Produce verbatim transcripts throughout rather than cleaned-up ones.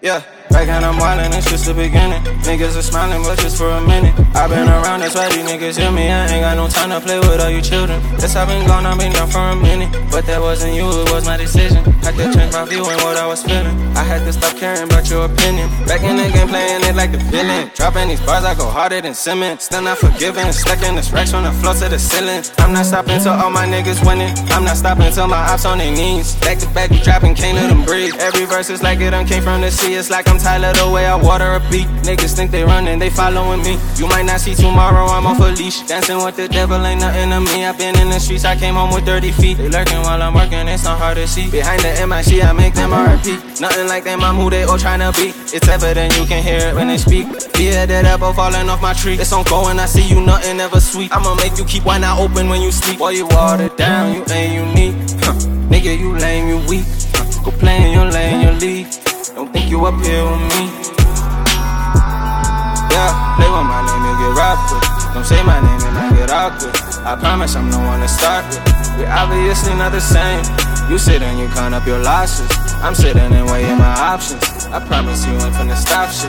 Yeah, back and I'm wildin', it's just the beginning. Niggas are smiling, but just for a minute. I've been around, that's why these niggas hear me. I ain't got no time to play with all you children. Yes, I've been gone, I've been down for a minute. But that wasn't you, it was my decision. Had to change my view and what I was feeling. I had to stop caring about your opinion. Back in the game, playing it like the villain. Dropping these bars, I go harder than Simmons. Still not forgiving, stacking the racks from the floor to the ceiling. I'm not stopping till all my niggas winning. I'm not stopping till my ops on their knees. Back to back, we dropping, can't let them breathe. Every verse is like it done came from the sea. It's like I'm Tyler the way I water a beat. Niggas think they running, they following me. You might not see tomorrow, I'm off a leash. Dancing with the devil ain't nothing to me. I've been in the streets, I came home with dirty feet. They lurking while I'm working, it's not hard to see. Behind the M I C, I make them R I P. Nothing like them, I'm who they all tryna be. It's evident, you can hear it when they speak. Fear that apple falling off my tree. It's on go and I see you, nothing ever sweet. I'ma make you keep one eye open when you sleep. Boy, you watered down, you ain't unique. Huh. Nigga, you lame, you weak. Huh. Go play in your lane, you leave. Don't think you up here with me. Yeah, play with my name, you get rocked with. Don't say my name, it might get awkward. I promise I'm the one to start with. We're obviously not the same. You sit and you count up your losses. I'm sitting and weighing my options. I promise you ain't finna stop shit.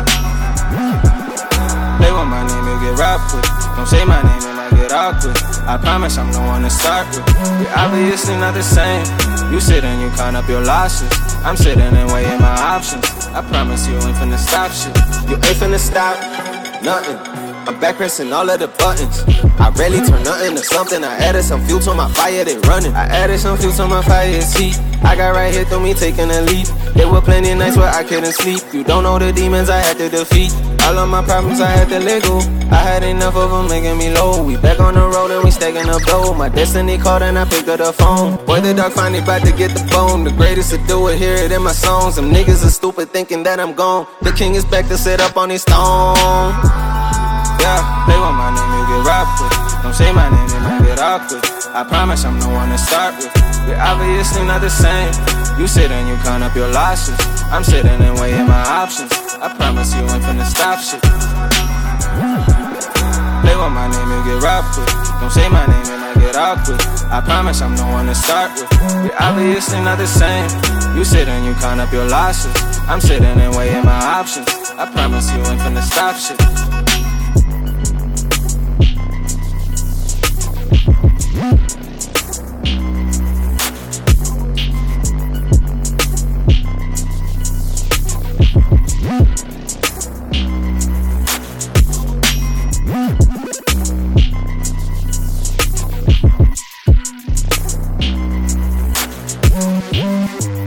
Play with my name, you get rocked with. Don't say my name, it might get awkward. I promise I'm the one to start with. We're obviously not the same. You sit and you count up your losses. I'm sitting and weighing my options. I promise you ain't finna stop shit. You ain't finna stop nothing. I'm back pressing all of the buttons. I rarely turn nothing to something. I added some fuel to my fire, they running. I added some fuel to my fire, it's heat. I got right here through me taking a leap. There were plenty nights where I couldn't sleep. You don't know the demons I had to defeat. All of my problems I had to let go. I had enough of them making me low. We back on the road and we stacking up dough. My destiny called and I picked up the phone. Boy, the dog finally about to get the bone. The greatest to do it, hear it in my songs. Some niggas are stupid thinking that I'm gone. The king is back to sit up on his throne. Yeah, play with my name, you get rocked with. Don't say my name, it might get awkward. I promise I'm the one to start with. We're obviously not the same. You sit and you count up your losses. I'm sitting and weighing my options. I promise you ain't finna stop shit. Play with my name, you get rocked with. Don't say my name, it might get awkward. I promise I'm the one to start with. We're obviously not the same. You sit and you count up your losses. I'm sitting and weighing my options. I promise you ain't finna stop shit. Yeah.